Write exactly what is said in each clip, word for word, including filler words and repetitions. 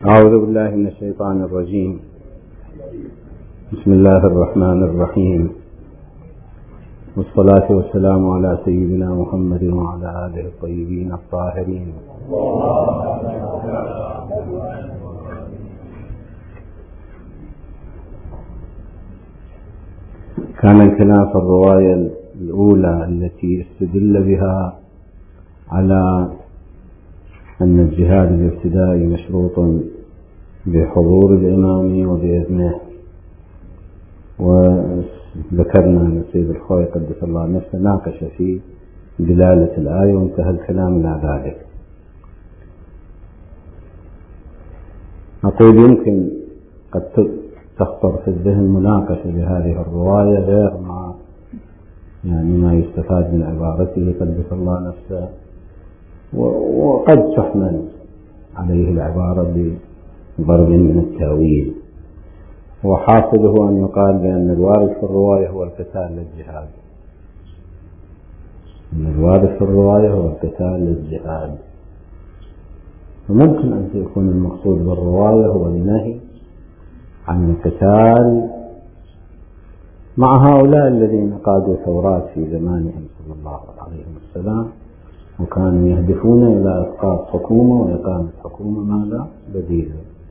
أعوذ بالله من الشيطان الرجيم. بسم الله الرحمن الرحيم، والصلاة والسلام على سيدنا محمد وعلى آله الطيبين الطاهرين. كان الكلام في الرواية الأولى التي استدل بها على أن الجهاد الابتدائي مشروط بحضور الإمام وبإذنه، وذكرنا أن السيد الخوي قدس الله نفسه ناقش في دلالة الآية وانتهى الكلام إلى ذلك. أقول يمكن قد تخطر في الذهن مناقشة لهذه الرواية غير ما يعني ما يستفاد من عبارته قدس الله نفسه، وقد تحمل عليه العبارة بضرب من التأويل، وحاصله أن يقال بأن الوارد في الرواية هو القتال للجهاد، أن الوارد في الرواية هو القتال للجهاد، وممكن أن يكون المقصود بالرواية هو النهي عن القتال مع هؤلاء الذين قادوا ثورات في زمانهم صلى الله عليه وسلم، وكانوا يهدفون إلى إسقاط حكومة وإقامة حكومة ماذا بديلة،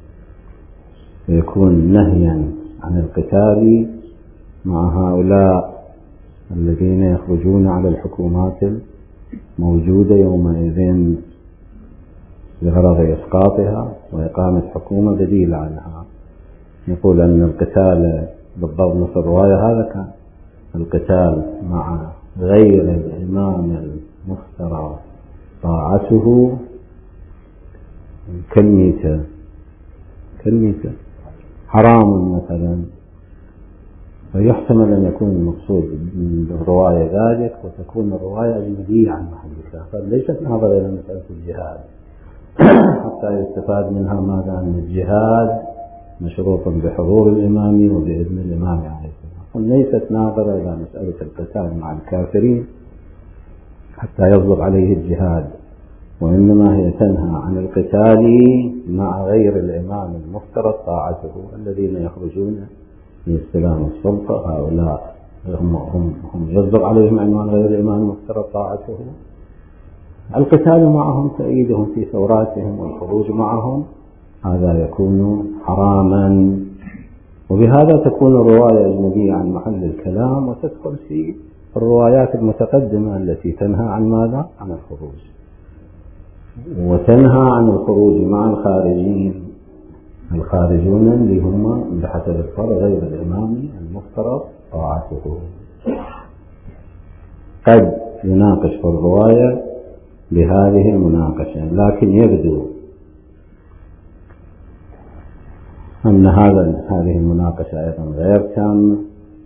ويكون نهيا عن القتال مع هؤلاء الذين يخرجون على الحكومات الموجودة يومئذ لغرض إسقاطها وإقامة حكومة بديلة عنها. يقول أن القتال بالضبط في الرواية هذا كان القتال مع غير الإمام المفترى طاعته كالميتة كالميتة حرام مثلا، فيحتمل أن يكون المقصود بالرواية ذلك، وتكون الرواية أجنبية عن محلها، فليست ناظرة إلى مسألة الجهاد حتى يستفاد منها ماذا أن الجهاد مشروط بحضور الإمام وبإذن الإمام عليه السلام، ليست ناظرة إلى مسألة القتال مع الكافرين حتى يصدق عليه الجهاد، وإنما هي تنهى عن القتال مع غير الإمام المفترض طاعته الذين يخرجون من استلام السلطة، هؤلاء هم, هم, هم يصدق عليهم عنوان غير الإمام المفترض طاعته، القتال معهم تأييدهم في ثوراتهم والخروج معهم هذا يكون حراما، وبهذا تكون الرواية أجنبية عن محل الكلام وتدخل في الروايات المتقدمة التي تنهى عن ماذا؟ عن الخروج، وتنهى عن الخروج مع الخارجين الخارجون اللي هم بحسب الفرع غير الإمام المفترض طاعته. قد يناقش في الرواية بهذه المناقشة، لكن يبدو أن هذا هذه المناقشة أيضا غير تامة،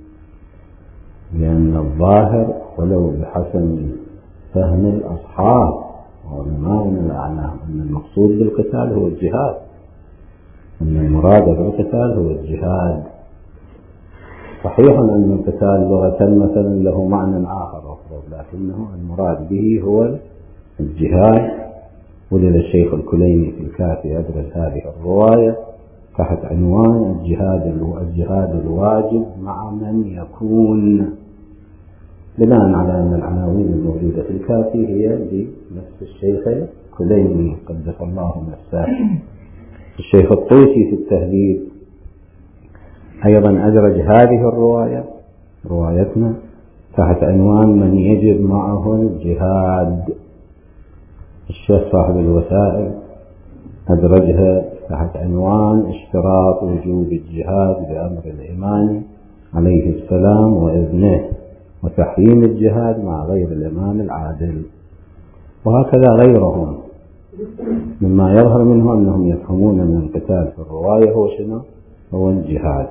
لأن الظاهر ولو بحسن فهم الأصحاب وعلماء الأعلام أن المقصود بالقتال هو الجهاد، أن المراد بالقتال هو الجهاد. صحيح أن القتال لغة مثلا له معنى آخر أفضل، لكنه المراد به هو الجهاد. ولذا الشيخ الكليني في الكافي أدرس هذه الرواية تحت عنوان الجهاد الجهاد الواجب مع من يكون، بناء على أن العناوين الموجودة في الكافي هي لنفس الشيخ الكليني قدس الله نفسه. الشيخ الطوسي في التهذيب أيضا أدرج هذه الرواية روايتنا تحت عنوان من يجب معه الجهاد. الشيخ صاحب الوسائل أدرجها تحت عنوان اشتراط وجوب الجهاد بأمر الإمام عليه السلام وإذنه، وتحريم الجهاد مع غير الإمام العادل، وهكذا غيرهم مما يظهر منه أنهم يفهمون من القتال في الرواية هو شنو؟ هو الجهاد.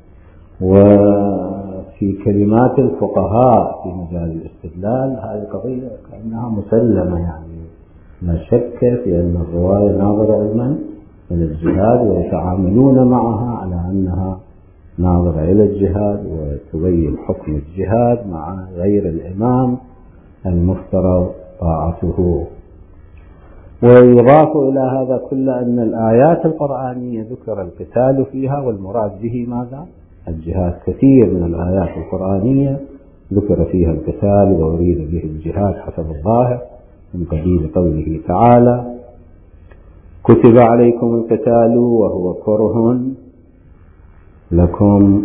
وفي كلمات الفقهاء في مجال الاستدلال هذه قضية كأنها مسلمة، يعني لا شك في أن الرواية ناظرة علما إلى الجهاد، ويتعاملون معها على أنها ناظرة إلى الجهاد وتبين حكم الجهاد مع غير الإمام المفترض طاعته. ويضاف إلى هذا كل أن الآيات القرآنية ذكر القتال فيها والمراد به ماذا؟ الجهاد. كثير من الآيات القرآنية ذكر فيها القتال وأريد به الجهاد حسب الظاهر من قبيل قوله تعالى: كتب عليكم القتال وهو كره لكم،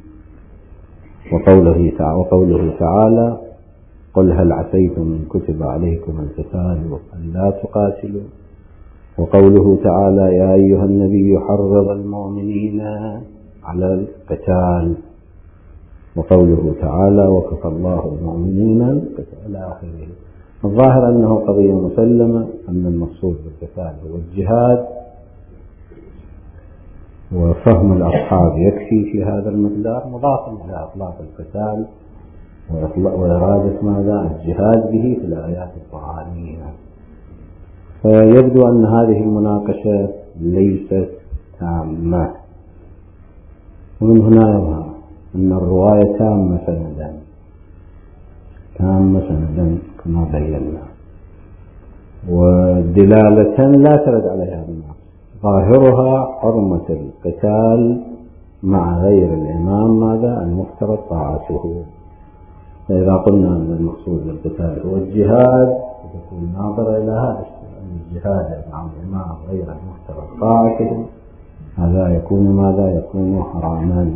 وقوله تعالى, وقوله تعالى: قل هل عسيتم إن كتب عليكم القتال ألا تقاتلوا، وقوله تعالى: يا أيها النبي حرض المؤمنين على القتال، وقوله تعالى: وكفى الله المؤمنين القتال، إلى آخره. الظاهر أنه قضية مسلمة أن المقصود بالقتال هو الجهاد، وفهم الأصحاب يكفي في هذا المقدار، مضاف إلى إطلاق القتال وإرادة ماذا؟ الجهاد به في الآيات القرآنية. فيبدو أن هذه المناقشة ليست تامة، ومن هنا يظهر أن الرواية تامة سندا تامة سندا كما بينا، ودلالة لا ترد عليها النص، ظاهرها حرمة القتال مع غير الإمام ماذا؟ المفترض طاعته. فإذا قلنا أن المقصود بالقتال هو الجهاد تكون ناظرة إلى هذا أن الجهاد مع الإمام غير المفترض طاعته، هذا يكون ماذا؟ يكون حراما.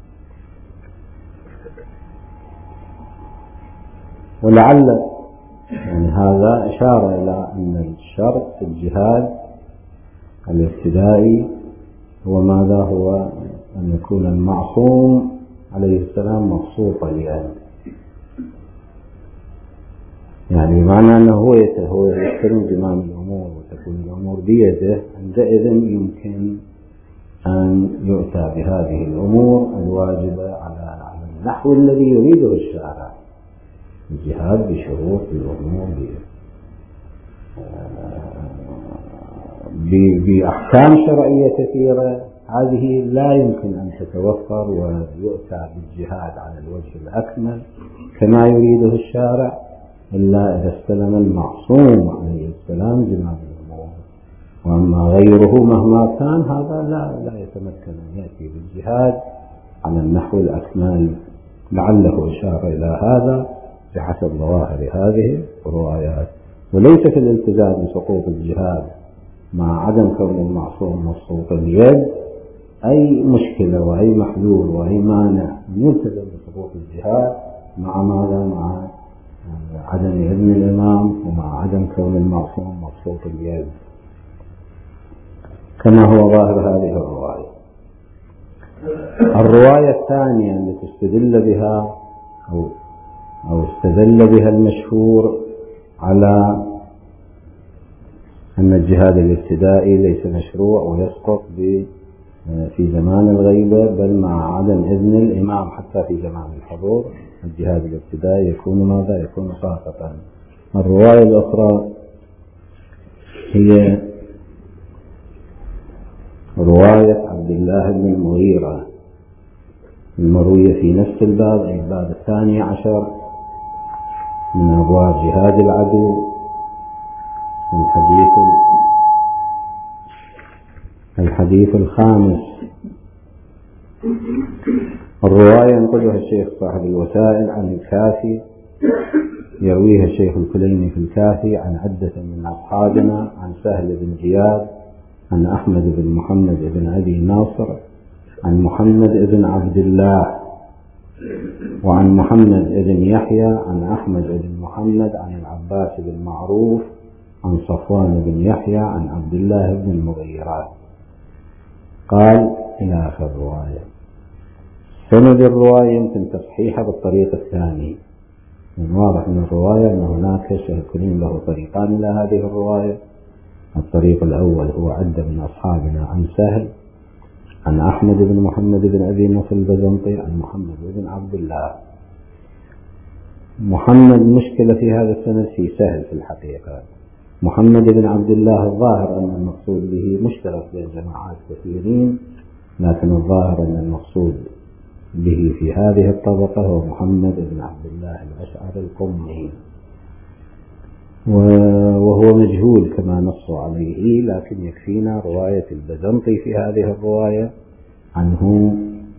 ولعل يعني هذا إشارة إلى أن الشرط في الجهاد الابتدائي هو ماذا؟ هو أن يكون المعصوم عليه السلام مبسوط اليد، يعني معنى أنه هو هو يحترم زمام الأمور وتكون الأمور بيده، عندئذ يمكن أن يؤتى بهذه الأمور الواجبة على النحو الذي يريده الشارع. الجهاد بشروط الأمور بأحكام شرعية كثيرة، هذه لا يمكن أن تتوفر ويؤتى بالجهاد على الوجه الأكمل كما يريده الشارع إلا إذا استلم المعصوم عليه السلام زمام الأمور. وأما غيره مهما كان هذا لا لا يتمكن أن يأتي بالجهاد على النحو الأكمل. لعله إشارة إلى هذا بحسب ظواهر هذه الروايات، وليس في الالتزام بسقوط الجهاد مع عدم كون المعصوم مبسوط اليد أي مشكلة وأي محلول وأي مانع من يلتزم بسقوط الجهاد مع ماذا؟ مع عدم إذن الإمام ومع عدم كون المعصوم مبسوط اليد كما هو ظاهر هذه الرواية. الرواية الثانية التي استدل بها أو أو استدل بها المشهور على أن الجهاد الابتدائي ليس مشروع ويسقط في زمان الغيبة بل مع عدم إذن الإمام حتى في زمان الحضور، الجهاد الابتدائي يكون ماذا؟ يكون ساقطا. الرواية الأخرى هي رواية عبد الله بن المغيرة المروية في نفس الباب، أي الباب الثاني عشر من أبواب جهاد العدو، الحديث الحديث الخامس. الرواية ينقلها الشيخ صاحب الوسائل عن الكافي، يرويها الشيخ الكليني في الكافي عن عدة من أصحابنا، عن سهل بن زياد، عن أحمد بن محمد بن أبي ناصر، عن محمد بن عبد الله، وعن محمد بن يحيى، عن أحمد بن محمد، عن العباس بن معروف، عن صفوان بن يحيى، عن عبد الله بن المغيرات. قال إلى آخر الرواية. سند الرواية يمكن تصحيحها بالطريق الثاني، من واضح من الرواية أن هناك شيخين له طريقان إلى هذه الرواية. الطريق الأول هو عدة من أصحابنا عن سهل عن أحمد بن محمد بن أبي نصر البزنطي عن محمد بن عبد الله. محمد مشكلة في هذا السند في سهل في الحقيقة. محمد بن عبد الله الظاهر أن المقصود به مشترك بين جماعات كثيرين، لكن الظاهر أن المقصود به في هذه الطبقة هو محمد بن عبد الله الأشعري القمي. وهو مجهول كما نص عليه، لكن يكفينا رواية البزنطي في هذه الرواية عنه.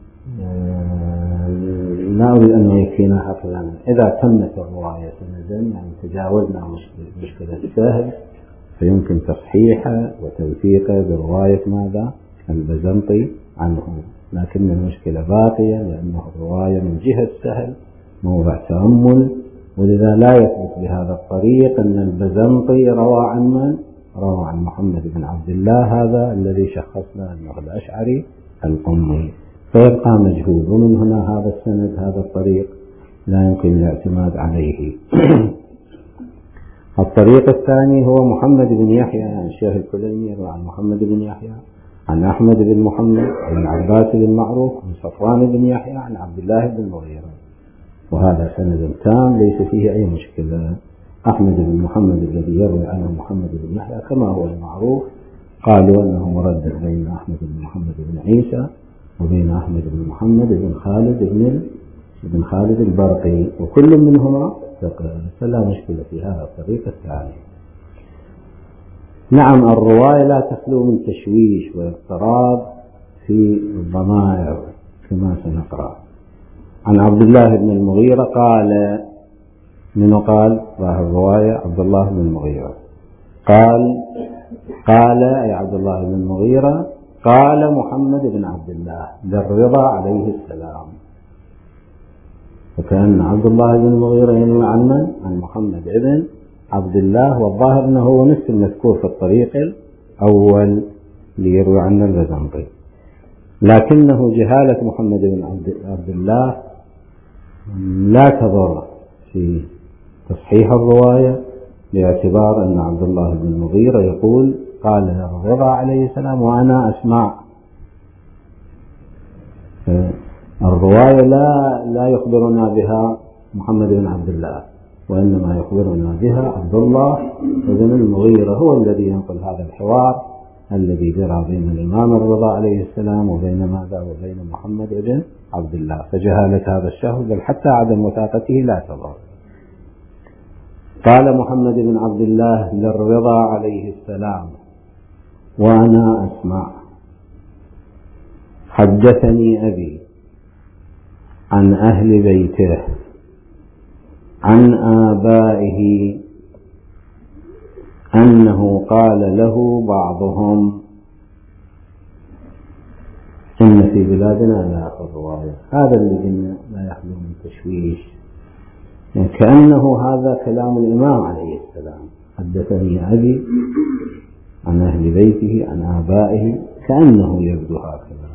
لا أريد أن يكفينا هكذا. إذا تمت الرواية سندا يعني تجاوزنا مشكلة السهل، فيمكن تصحيحه وتوثيقه برواية ماذا؟ البزنطي عنه، لكن المشكلة باقية لأنه الرواية من جهة السهل موضع تأمل، ولذا لا يثبت بهذا الطريق أن البزنطي روى عن من؟ روى عن محمد بن عبد الله، هذا الذي شخصنا أنه الأشعري القمي، فيبقى مجهول. ومن هنا هذا السند هذا الطريق لا يمكن الاعتماد عليه. الطريق الثاني هو محمد بن يحيى عن الشيخ الكليني يروي عن محمد بن يحيى عن أحمد بن محمد عن العباس بن معروف عن صفوان بن يحيى عن عبد الله بن المغيرة، وهذا سند تام ليس فيه أي مشكلة. أحمد بن محمد الذي يروي عنه محمد بن يحيى كما هو المعروف، قالوا أنه مردد بين أحمد بن محمد بن عيسى وبين أحمد بن محمد بن خالد بن بن خالد البرقي، وكل منهما ثقة، فلا مشكلة في هذا الطريق الثاني. نعم الرواية لا تخلو من تشويش واضطراب في الضمائر كما سنقرأ. عن عبد الله بن المغيرة قال، من قال ظاهر الرواية عبد الله بن المغيرة قال قال أي عبد الله بن المغيرة قال محمد بن عبد الله للرضا عليه السلام، وكان عبد الله بن المغيرة ينوي عن من؟ عن محمد بن عبد الله، والظاهر أنه هو نفس المذكور في الطريق الأول ليروي عن البزنطي، لكنه جهالة محمد بن عبد الله لا تضر في تصحيح الرواية، باعتبار أن عبد الله بن المغيرة يقول قال الرضا عليه السلام وأنا أسمع. الرواية لا لا يخبرنا بها محمد بن عبد الله، وإنما يخبرنا بها عبد الله بن المغيرة، هو الذي ينقل هذا الحوار الذي جرى بين الإمام الرضا عليه السلام وبين ماذا وبين محمد بن عبد الله، فجهالة هذا الشخص بل حتى عدم وثاقته لا تضر. قال محمد بن عبد الله للرضا عليه السلام وأنا أسمع: حدثني أبي عن أهل بيته عن آبائه أنه قال له بعضهم إن في بلادنا لا أخذ رواية. هذا الذي لا يخلو من تشويش، يعني كأنه هذا كلام الإمام عليه السلام: حدثني أبي عن أهل بيته عن آبائه، كأنه يبدو هكذا.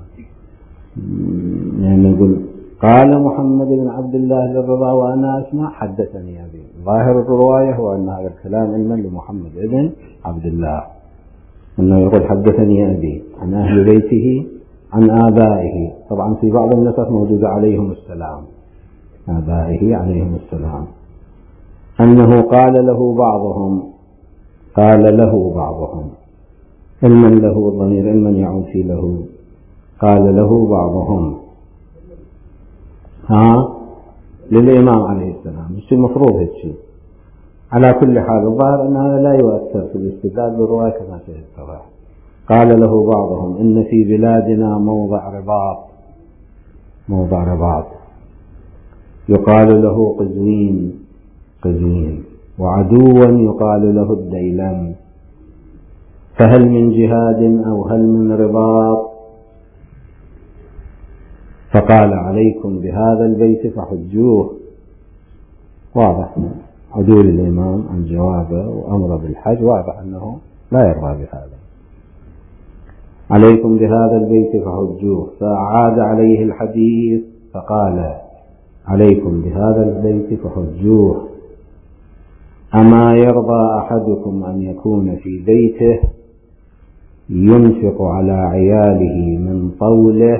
يعني نقول قال محمد بن عبد الله للرضا وأنا أسمع حدثني أبي، ظاهر الرواية هو أن هذا الكلام علما لمحمد بن عبد الله، أنه يقول حدثني أبي عن أهل بيته عن آبائه. طبعا في بعض النسخ موجود عليهم السلام، آبائه عليهم السلام، أنه قال له بعضهم، قال له بعضهم، علما له الضمير علما يعود في له، قال له بعضهم ها للإمام عليه السلام، مش المفروض هيك شيء. على كل حال الظاهر أن هذا لا يؤثر في الاستدلال بالرواية كما سيتضح. قال له بعضهم: إن في بلادنا موضع رباط، موضع رباط يقال له قزوين، قزوين، وعدوا يقال له الديلم، فهل من جهاد أو هل من رباط؟ فقال: عليكم بهذا البيت فحجوه. واضح عدول الإمام عن جوابه وأمر بالحج، واضح أنه لا يرضى بهذا. عليكم بهذا البيت فحجوه، فأعاد عليه الحديث فقال: عليكم بهذا البيت فحجوه، أما يرضى أحدكم أن يكون في بيته ينفق على عياله من طوله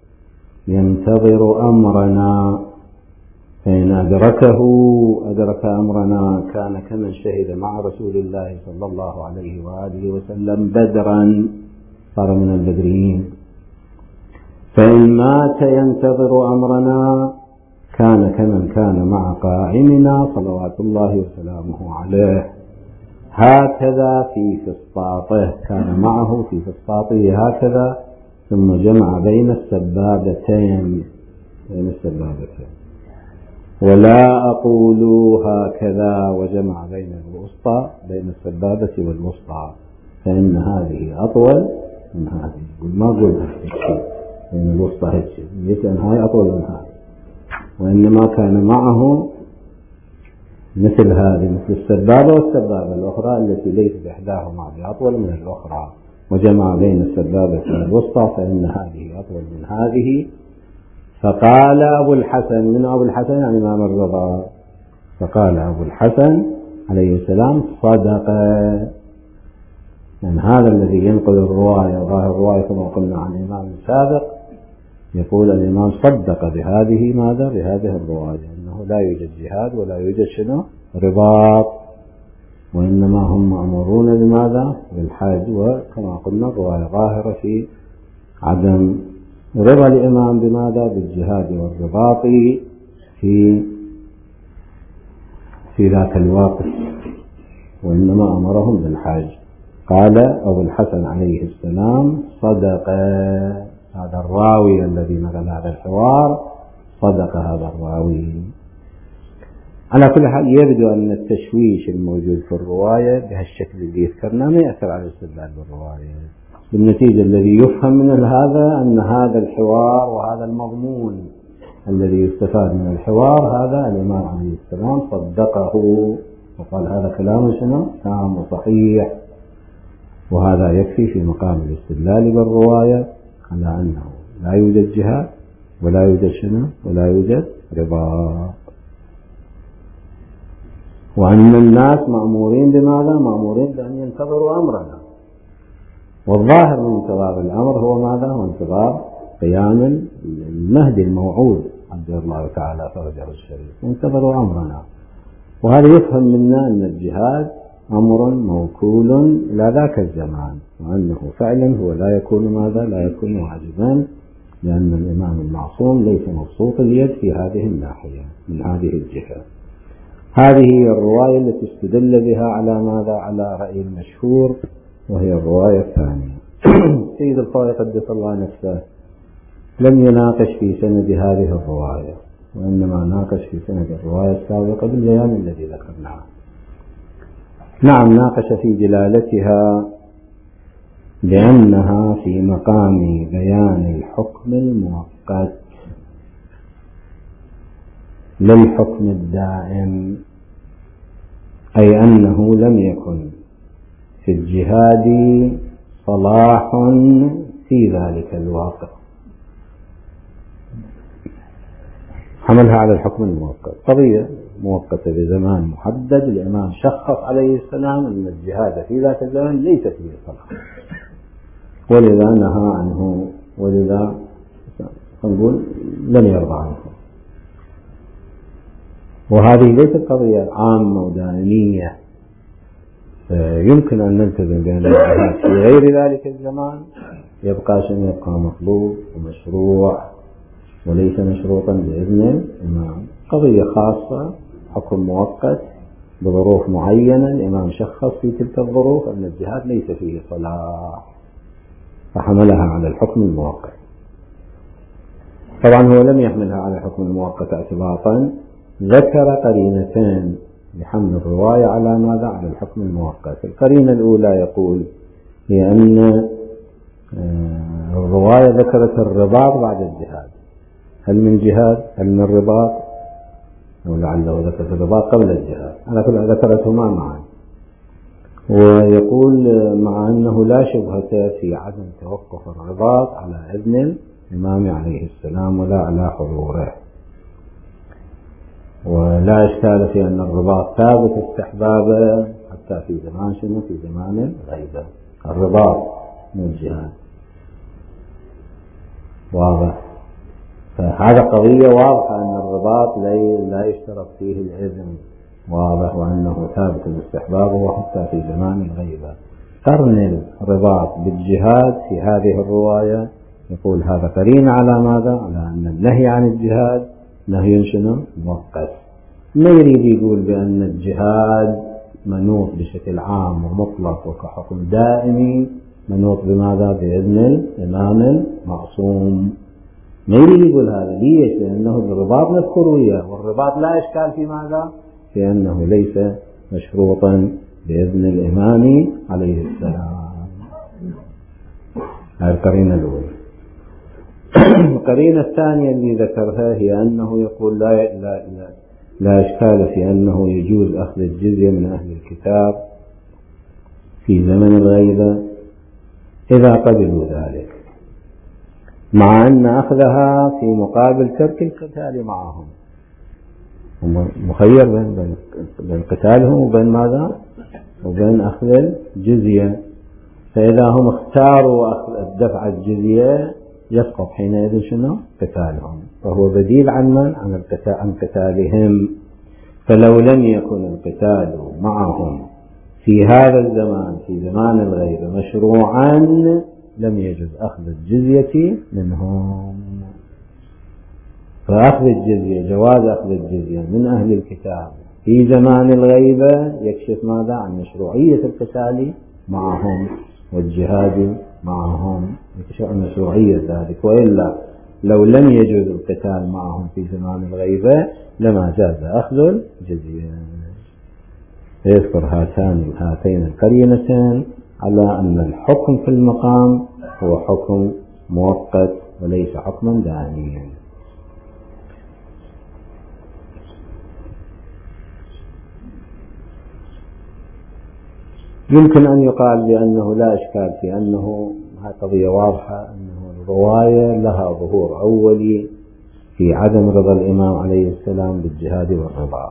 ينتظر أمرنا، فإن أدركه أدرك أمرنا كان كمن شهد مع رسول الله صلى الله عليه وآله وسلم بدرا، صار من البدريين، فإن مات ينتظر أمرنا كان كمن كان مع قائمنا صلوات الله وسلامه عليه. هكذا في فسطاطه، كان معه في فسطاطه هكذا، ثم جمع بين السبابتين بين السبابتين. ولا أقول هكذا وجمع بين الوسطى بين السبابة والوسطى، فإن هذه أطول من هذه. ما أقول هيك بين الوسطى هيك، لأن هاي أطول من هذه، وإنما كان معه مثل هذه، مثل السبابة والسبابة الأخرى التي ليست إحداهما بأطول من الأخرى، وجمع بين السبابة والوسطى، فإن هذه أطول من هذه. فقال أبو الحسن، من أبو الحسن يعني الإمام الرضا، فقال أبو الحسن عليه السلام صدق. يعني هذا الذي ينقل الرواية، ظاهر الرواية كما قلنا عن الإمام السابق، يقول الإمام صدق بهذه ماذا؟ بهذه الرواية، أنه لا يوجد جهاد ولا يوجد شنو؟ رباط، وإنما هم مأمورون بماذا؟ بالحج. وكما قلنا الرواية ظاهرة في عدم رضا الإمام بماذا؟ بالجهاد والرباط في في ذاك الوقت، وإنما أمرهم بالحج. قال أبو الحسن عليه السلام صدق. هذا الراوي الذي نقل هذا الحوار صدق هذا الراوي. على كل حال يبدو أن التشويش الموجود في الرواية بهالشكل اللي ذكرناه ما يأثر على الاستدلال بالرواية. بالنتيجة الذي يفهم من هذا أن هذا الحوار وهذا المضمون الذي يستفاد من الحوار هذا الإمام عليه السلام صدقه، وقال هذا كلام شنو؟ تام وصحيح. وهذا يكفي في مقام الاستدلال بالرواية على أنه لا يوجد جهاد ولا يوجد شنو؟ ولا يوجد رباط، وأن الناس مأمورين بماذا؟ مأمورين بأن ينتظروا أمرنا. والظاهر من انتظار الأمر هو ماذا؟ هو انتظار قيام المهدي الموعود عبد الله تعالى فرجه الشريف، ينتظروا أمرنا. وهذا يفهم منا أن الجهاد أمر موكول إلى ذاك الزمان، وأنه فعلا هو لا يكون ماذا؟ لا يكون واجبا، لأن الإمام المعصوم ليس مبسوط اليد في هذه الناحية من هذه الجهة. هذه هي الرواية التي استدل بها على ماذا؟ على رأي المشهور، وهي الرواية الثانية. سيد القاضي قدس الله نفسه لم يناقش في سند هذه الرواية، وإنما ناقش في سند الرواية السابقة بالبيان الذي ذكرناه. نعم ناقش في دلالتها لأنها في مقام بيان الحكم المؤقت للحكم الدائم، أي أنه لم يكن في الجهاد صلاح في ذلك الوقت، حملها على الحكم المؤقت. قضية مؤقتة بزمان محدد، الإمام شخص عليه السلام أن الجهاد في ذاك الزمان ليس فيه صلاح، ولذا نهى عنه، ولذا نقول لم يرضى عنه. وهذه ليست قضية عامة ودائمية، يمكن أن نلتزم بأن الجهاد في غير ذلك الزمان يبقى شيء، يبقى مطلوب ومشروع وليس مشروطا بإذن الإمام. قضية خاصة، حكم مؤقت بظروف معينة، الإمام شخص في تلك الظروف أن الجهاد ليس فيه صلاح فحملها على الحكم المؤقت. طبعا هو لم يحملها على الحكم المؤقت اعتباطا، ذكر قرينتين لحمل الرواية على ماذا؟ على الحكم المؤقت. القرينة الأولى يقول هي أن الرواية ذكرت الرباط بعد الجهاد. هل من جهاد؟ هل من رباط؟ أو لعله ذكرت الرباط قبل الجهاد، على كل ذكرتهما معا. ويقول مع أنه لا شبهة في عدم توقف الرباط على إذن الإمام عليه السلام ولا على حضوره، ولا إشكال في أن الرباط ثابت استحبابه حتى في زمان شنو؟ في زمان الغيبة. الرباط من الجهاد واضح. فهذا قضية واضحة أن الرباط لا يشترط فيه الإذن، واضح، وأنه ثابت استحبابه حتى في زمان الغيبة. قرن الرباط بالجهاد في هذه الرواية يقول هذا قرين على ماذا؟ على أن النهي عن الجهاد نهي شنو؟ مؤقت. ما يريد يقول بأن الجهاد منوط بشكل عام ومطلق وكحكم دائمي منوط بماذا؟ بإذن الإمام المعصوم. ما يريد يقول هذا. ليش؟ لأنه الرباط نذكر وياه، والرباط لا إشكال في ماذا؟ في أنه ليس مشروطا بإذن الإمام عليه السلام. هذه القرينة الأولى. القرينة الثانية اللي ذكرها هي أنه يقول لا, لا, لا, لا إشكال في أنه يجوز أخذ الجزية من أهل الكتاب في زمن الغيبة إذا قبلوا ذلك، مع أن أخذها في مقابل ترك القتال معهم. مخير بين, بين قتالهم وبين ماذا؟ وبين أخذ الجزية. فإذا هم اختاروا أخذ دفع الجزية يسقط حينئذ شنو؟ قتالهم، فهو بديل عن من؟ عن القتال، عن قتالهم. فلو لم يكن القتال معهم في هذا الزمان في زمان الغيبة مشروعا لم يجوز أخذ الجزية منهم. فأخذ الجزية، جواز أخذ الجزية من أهل الكتاب في زمان الغيبة يكشف ماذا؟ عن مشروعية القتال معهم والجهاد معهم، يكشف عن مشروعية ذلك. وإلا لو لم يجوز القتال معهم في زمان الغيبة لما جاز أخذ الجزية. يذكر هاتان هاتين القرينتين على أن الحكم في المقام هو حكم مؤقت وليس حكما دائميا. يمكن أن يقال بأنه لا إشكال في أنه هذه قضية واضحة، أنه الرواية لها ظهور أولي في عدم رضا الإمام عليه السلام بالجهاد والرباط،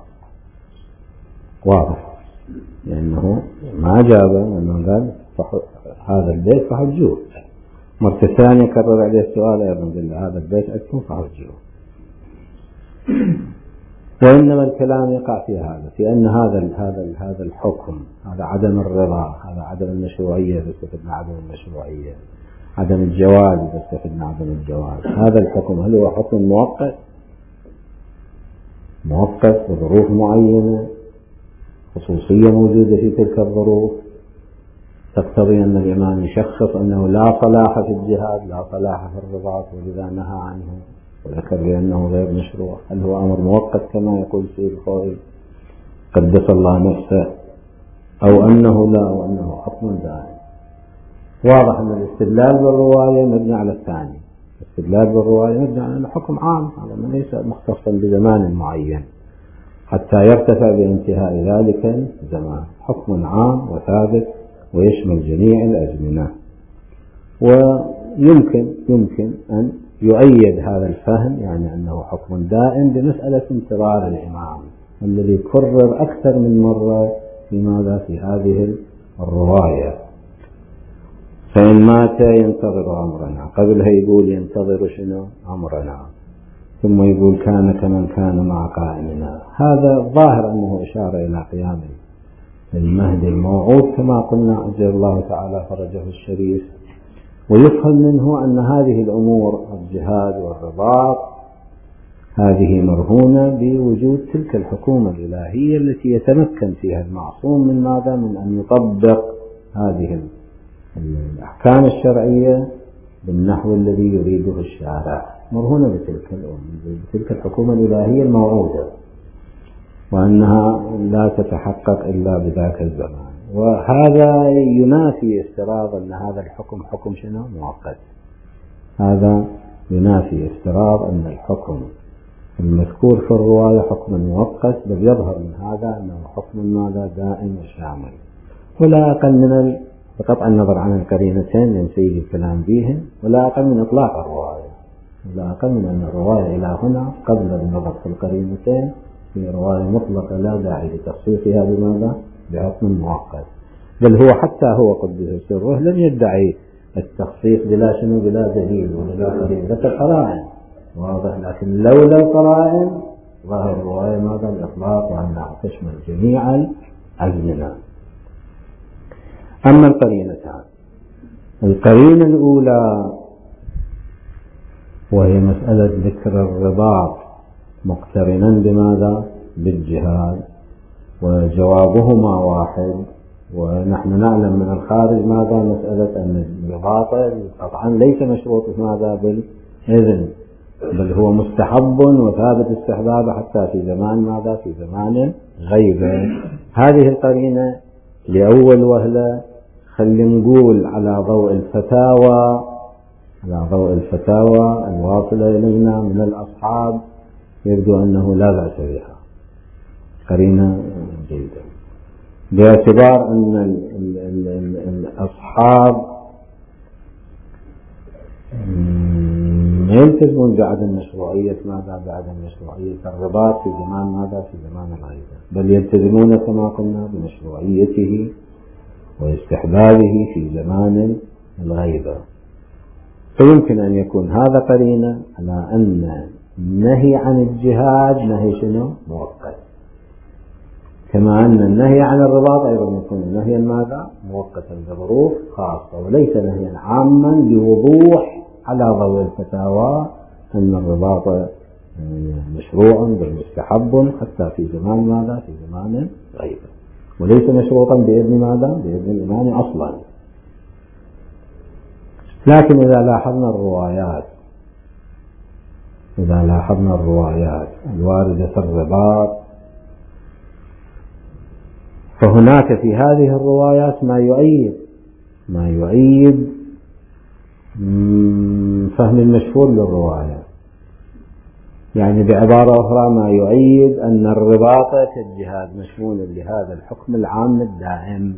واضح، لأنه ما جاب أنه قال هذا البيت فحجوه. مرة ثانية كرر عليه السؤال أيضا قال هذا البيت عندكم فحجوه. وإنما الكلام يقع في هذا، في أن هذا هذا هذا الحكم، هذا عدم الرضا، هذا عدم المشروعية فاستفدنا عدم المشروعية، عدم الجواز فاستفدنا عدم الجواز. هذا الحكم هل هو حكم مؤقت؟ مؤقت بظروف معينة، خصوصية موجودة في تلك الظروف تقتضي أن الإمام يشخص أنه لا صلاح في الجهاد، لا صلاح في الرباط، ولذا نهى عنه وذكر بأنه غير مشروع. هل هو أمر مؤقت كما يقول السيد الخوئي قدس الله نفسه، أو أنه لا، أو أنه حكم دائم؟ واضح أن الاستدلال بالرواية مبني على الثاني. الاستدلال بالرواية مبني على أنه حكم عام، هذا من ليس مختصا بزمان معين حتى يرتفع بانتهاء ذلك الزمان، حكم عام وثابت ويشمل جميع الأزمنة. ويمكن يمكن أن يؤيد هذا الفهم، يعني أنه حكم دائم، بمسألة انتظار الإمام الذي كرر أكثر من مرة في ماذا؟ في هذه الرواية. فإن مات ينتظر أمرنا، قبلها يقول ينتظر شنو؟ أمرنا، ثم يقول كان كمن كان مع قائمنا. هذا ظاهر أنه إشارة إلى قيام المهدي الموعود كما قلنا عجل الله تعالى فرجه الشريف. ويفهم منه أن هذه الأمور الجهاد والرباط هذه مرهونة بوجود تلك الحكومة الإلهية التي يتمكن فيها المعصوم من ماذا؟ من أن يطبق هذه الأحكام الشرعية بالنحو الذي يريده الشارع، مرهونة بتلك الأمور، بتلك الحكومة الإلهية الموعودة، وأنها لا تتحقق إلا بذاك الزمان. وهذا ينافي افتراض أن هذا الحكم حكم شنو؟ مؤقت. هذا ينافي افتراض أن الحكم المذكور في الرواية حكم مؤقت، بل يظهر من هذا أنه حكم ماذا؟ دائم وشامل. ولا أقل من بقطع النظر عن القرينتين لنسيء الكلام بهم، ولا أقل من إطلاق الرواية، ولا أقل من أن الرواية إلى هنا قبل النظر في القرينتين في رواية مطلقة لا داعي لتخصيصها بماذا؟ بحكم مؤقت. بل هو حتى هو قدس سره لم يدعي التخصيص بلا شنو؟ بلا دليل ولا قرينة، ذكر قرائن واضح، لكن لولا القرائن ظهر الرواية ماذا؟ الإطلاق، وأنها تشمل جميع الأزمنة. أما القرينتان، القرينة الأولى وهي مسألة ذكر الرباط مقترنا بماذا؟ بالجهاد، وجوابهما واحد، ونحن نعلم من الخارج ماذا؟ مسألة أن الرباط قطعا ليس مشروط ماذا؟ بالإذن، بل هو مستحب وثابت استحبابه حتى في زمان ماذا؟ في زمان غيبة. هذه القرينة لأول وهلة خلي نقول على ضوء الفتاوى على ضوء الفتاوى الواصلة إلينا من الأصحاب يبدو أنه لا بأس بها، قرينة جيدة، باعتبار أن ال ال ال الأصحاب ما يلتزمون بعدم مشروعية ماذا؟ بعدم مشروعية الرباط في زمان ماذا؟ في زمان الغيبة، بل يلتزمون كما قلنا بمشروعيته واستحبابه في زمان الغيبة. فيمكن أن يكون هذا قرينة على أن النهي عن الجهاد نهي شنو؟ مؤقت، كما أن النهي عن الرباط أيضا يكون نهيا ماذا؟ مؤقتا بظروف خاصة، وليس نهيا عاما بوضوح على ضوء الفتاوى أن الرباط مشروع بل مستحب حتى في زمان ماذا؟ في زمان غيبة، وليس مشروطا بإذن ماذا؟ بإذن الإمام أصلا. لكن إذا لاحظنا الروايات إذا لاحظنا الروايات الواردة في الرباط، فهناك في هذه الروايات ما يؤيد ما يؤيد فهم المشهور للرواية، يعني بعبارة أخرى ما يؤيد أن الرباط كالجهاد مشمول لهذا الحكم العام الدائم،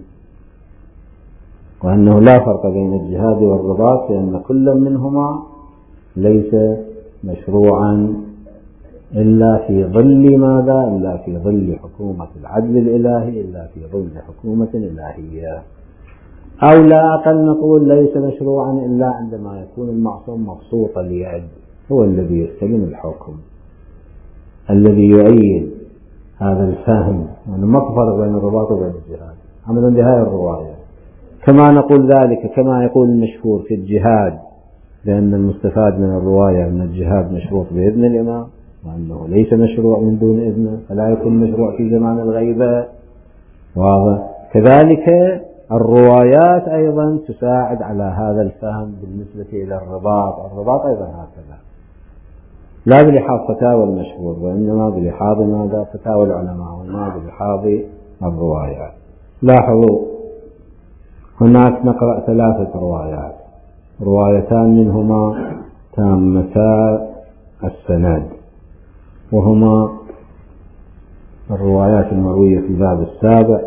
وأنه لا فرق بين الجهاد والرباط، لأن كل منهما ليس مشروعا إلا في ظل ماذا؟ إلا في ظل حكومة العدل الإلهي، إلا في ظل حكومة إلهية، أو لا أقل نقول ليس مشروعا إلا عندما يكون المعصوم مبسوط اليد، هو الذي يستلم الحكم، الذي يؤيد هذا الفهم، وأنه ما فرق بين الرباط وبين الجهاد عملا بهذه الرواية. كما نقول ذلك كما يقول المشهور في الجهاد، لأن المستفاد من الرواية أن الجهاد مشروط بإذن الإمام، وأنه ليس مشروع من دون إذنه، فلا يكون مشروع في زمان الغيبة، واضح. كذلك الروايات أيضا تساعد على هذا الفهم بالنسبة إلى الرباط، الرباط أيضا هكذا، لا بلحاظ فتاوى المشهور، وإنما بلحاظ ماذا؟ فتاوى العلماء، وإنما بلحاظ الروايات. لاحظوا هناك نقرأ ثلاثة روايات، روايتان منهما تامتا السند، وهما الروايات المروية في الباب السابع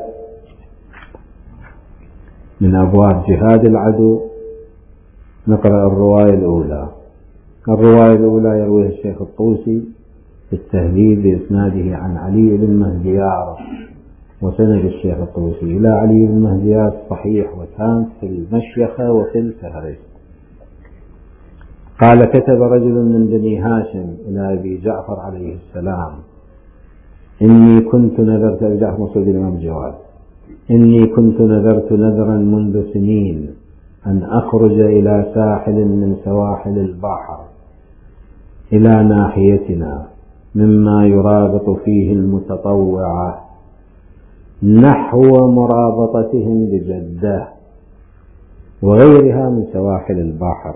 من أبواب جهاد العدو. نقرأ الرواية الأولى. الرواية الأولى يرويها الشيخ الطوسي في التهذيب بإسناده عن علي بن مهديار، وسند الشيخ الطوسي إلى علي بن مهديار صحيح وتام في المشيخة وفي الفهرس. قال: كتب رجل من بني هاشم إلى أبي جعفر عليه السلام: إني كنت نذرت أبي جعفر مصر الإمام جواد إني كنت نذرت نذرا منذ سنين أن أخرج إلى ساحل من سواحل البحر إلى ناحيتنا مما يرابط فيه المتطوعة نحو مرابطتهم بجدة وغيرها من سواحل البحر،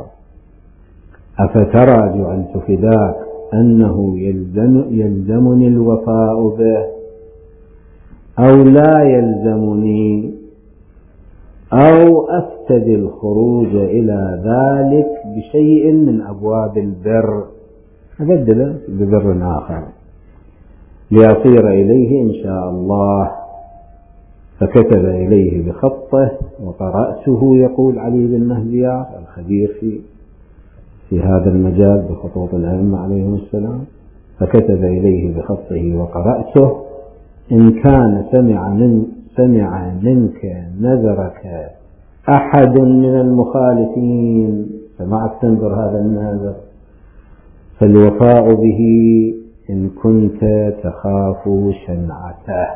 أفترى جعلت فداك أنه يلزم يلزمني الوفاء به أو لا يلزمني، أو أفتدي الخروج إلى ذلك بشيء من أبواب البر، أبدله ببر آخر ليصير إليه إن شاء الله. فكتب إليه بخطه وقرأته، يقول علي بن مهديار الخبير في في هذا المجال بخطوط الأئمة عليهم السلام، فكتب إليه بخطه وقرأته: إن كان سمع من سمع منك نذرك أحد من المخالفين، سمعت تنذر هذا النذر، فالوفاء به إن كنت تخاف شنعته.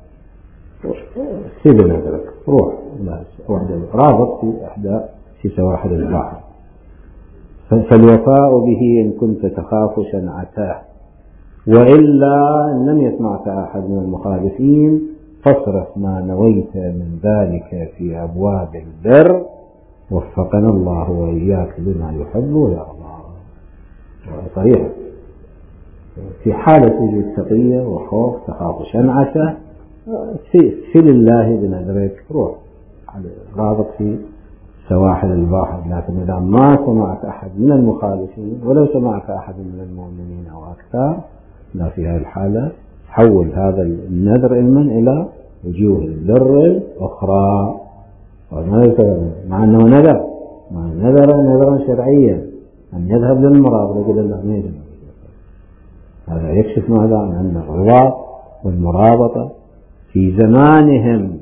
سيب نذرك، روح رابط في إحدى في سواحل البحر، فالوفاء به إن كنت تخاف شنعته، وإلا إن لم يسمعك أحد من المخالفين فاصرف ما نويت من ذلك في أبواب البر وفقنا الله وإياك لما يحب ويرضى. صريح في حالة وجود تقية وخوف تخاف شنعته سل الله بنذرك، روح رابط في سواحل البحر، لكن إذا ما سمعك أحد من المخالفين ولو سمعك أحد من المؤمنين أو أكثر، لا، في هذه الحالة حول هذا النذر علما إلى وجوه البر الأخرى. مع أنه نذر، مع نذر نذرا شرعيا أن يذهب للمرابط يقول الله ما يجب. هذا يكشف ماذا؟ أن الرباط والمرابطة في زمانهم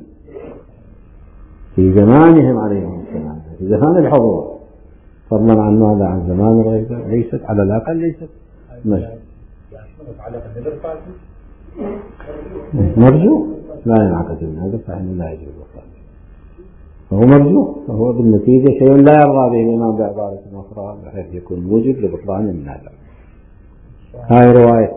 في زمانهم عليهم السلام، في زمان الحضور، فضلا عن ماذا؟ عن زمان الغيبة، ليست على الأقل ليست مرجو، لا ينعقد النذر فإنه لا يجوز الوفاء، فهو مرجو، فهو بالنتيجة شيء لا يرضى به الإمام بعبارة أخرى بحيث يكون موجب لبطلان النذر. هاي رواية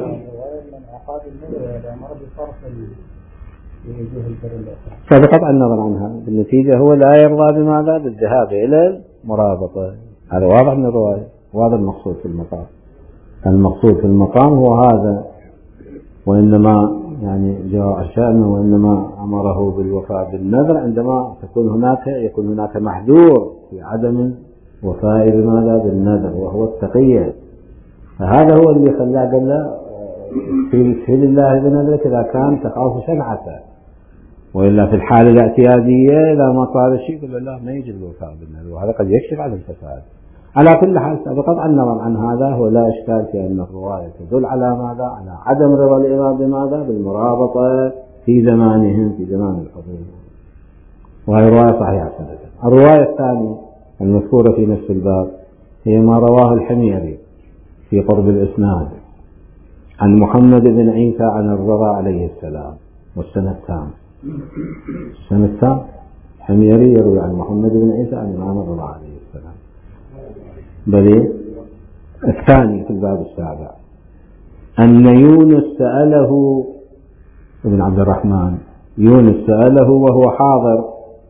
فبقطع النظر عنها، بالنتيجة هو لا يرضى بماذا؟ بالذهاب إلى المرابطة. هذا واضح من الرواية، واضح المقصود في المقام. المقصود في المقام هو هذا، وإنما يعني جاء شأنه وإنما أمره بالوفاء بالنذر عندما تكون هناك يكون هناك محذور في عدم وفاء بماذا؟ بالنذر، وهو التقية. فهذا هو اللي خلاه قال له في لله بنذرك إذا كان تخاف شنعته، وإلا في الحالة الاعتيادية إذا ما صار شيء يقول لا ما يجب الوفاء بالنذر، وهذا قد يكشف على الفساد. على كل حال بقطع النظر عن هذا هو لا إشكال في أن الرواية تدل على ماذا؟ على عدم رضا الإمام بماذا؟ بالمرابطة في زمانهم، في زمان الحضور، وهي رواية صحيحة. الرواية الثانية المذكورة في نفس الباب هي ما رواه الحميري في قرب الإسناد عن محمد بن عيسى عن الرضا عليه السلام، والسنة التام السنة التام الحميري يروي عن محمد بن عيسى عن الإمام الرضا عليه السلام، بل الثاني في الباب السابع أن يونس سأله ابن عبد الرحمن، يونس سأله وهو حاضر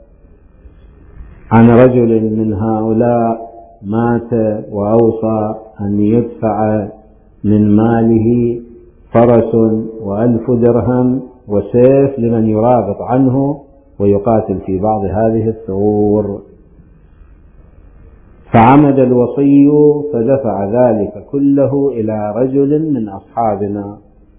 عن رجل من هؤلاء مات وأوصى أن يدفع من ماله فرس وألف درهم وسيف لمن يرابط عنه ويقاتل في بعض هذه الثغور، فعمد الوصي فدفع ذلك كله إلى رجل من أصحابنا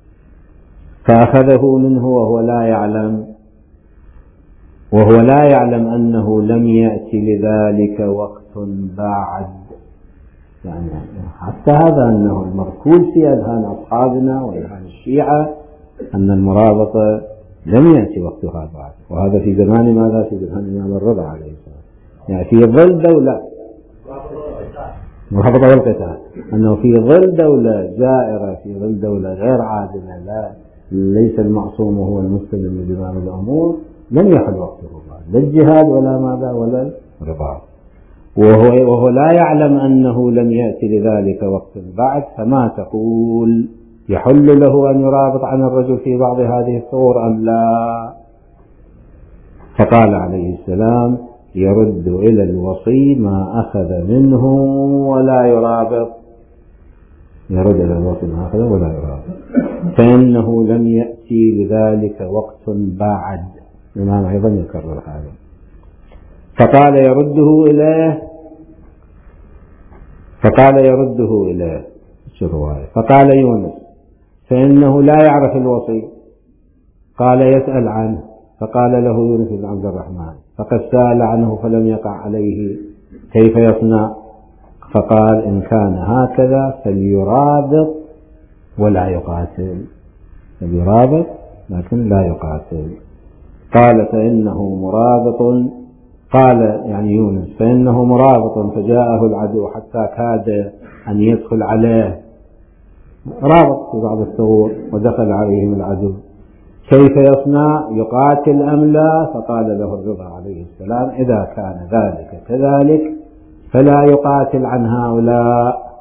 فأخذه منه وهو لا يعلم وهو لا يعلم أنه لم يأتي لذلك وقت بعد. يعني حتى هذا أنه المركول في أذهان أصحابنا وأذهان الشيعة أن المرابطة لم يأتي وقتها بعد، وهذا في زمان ماذا؟ في زمان الإمام الرضا عليه السلام، يعني في ظل دولة مرابطة والقتال، أنه في ظل دولة جائرة، في ظل دولة غير عادلة، لا ليس المعصوم هو المسلم من زمام الأمور، لم يحل وقته بعد، لا الجهاد ولا ماذا ولا الرباط، وهو, وهو لا يعلم أنه لم يأتي لذلك وقت بعد، فما تقول؟ يحل له أن يرابط عن الرجل في بعض هذه الثغور أم لا؟ فقال عليه السلام يرد إلى الوصي ما أخذ منه ولا يرابط، يرد إلى الوصي ما أخذ ولا يرابط، فإنه لم يأتي لذلك وقت بعد. الإمام أيضا يكرر هذا. فقال يرده إليه فقال يرده إليه شو الرواية؟ فقال يونس فإنه لا يعرف الوصي، قال يسأل عنه، فقال له يونس بن عبد الرحمن فقد سأل عنه فلم يقع عليه، كيف يصنع؟ فقال إن كان هكذا فليرابط ولا يقاتل، فليرابط لكن لا يقاتل. قال فإنه مرابط، قال يعني يونس فإنه مرابط فجاءه العدو حتى كاد أن يدخل عليه، رابط في بعض الثغور ودخل عليهم العدو، كيف يصنع؟ يقاتل أم لا؟ فقال له الرضا عليه السلام إذا كان ذلك كذلك فلا يقاتل عن هؤلاء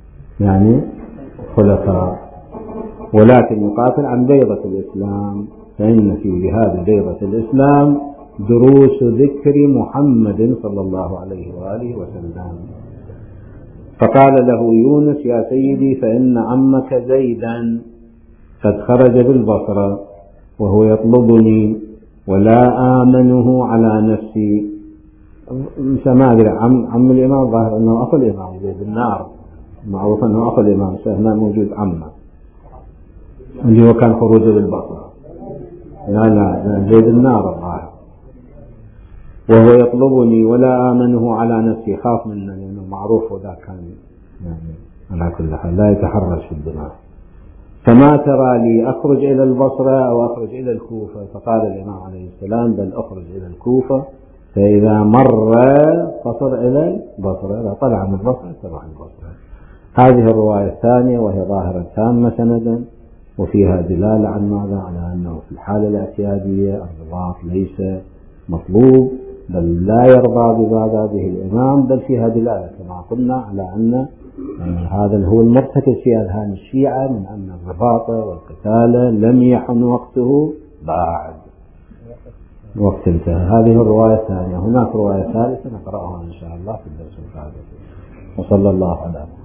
يعني خلفاء، ولكن يقاتل عن بيضة الإسلام فإن في هذه بيضة الإسلام دروس ذكر محمد صلى الله عليه وآله وسلم. فقال له يونس: يا سيدي، فإن عمك زيدا قد خرج بالبصرة وهو يطلبني ولا آمنه على نفسي. ما أدري، عم, عم الإمام ظاهر أنه أخو الإمام زيد النار، معروف أنه أخو الإمام، هنا موجود عمه اللي هو كان خروجه بالبصرة. لا لا زيد النار الظاهر. وهو يطلبني ولا آمنه على نفسي، خاف منه لأنه معروف وذا كان يعني على كل حال لا يتحرش في الدماء. فما ترى لي أخرج إلى البصرة أو أخرج إلى الكوفة؟ فقال الإمام عليه السلام: بل أخرج إلى الكوفة، فإذا مر قصر إلى البصرة، إذا طلع من البصرة تبع البصرة. هذه الرواية الثانية وهي ظاهرة تامة سندا، وفيها دلالة عن ماذا؟ على أنه في الحالة الاعتيادية الرباط ليس مطلوب، بل لا يرضى بهذا به الإمام، بل فيها دلالة كما قلنا على أن هذا هو المرتكب في أذهان الشيعة من أن الرباط والقتال لم يحن وقته بعد، وقت انتهى. هذه الرواية الثانية. هناك رواية ثالثة نقرأها إن شاء الله في الدرس القادم. وصلى الله على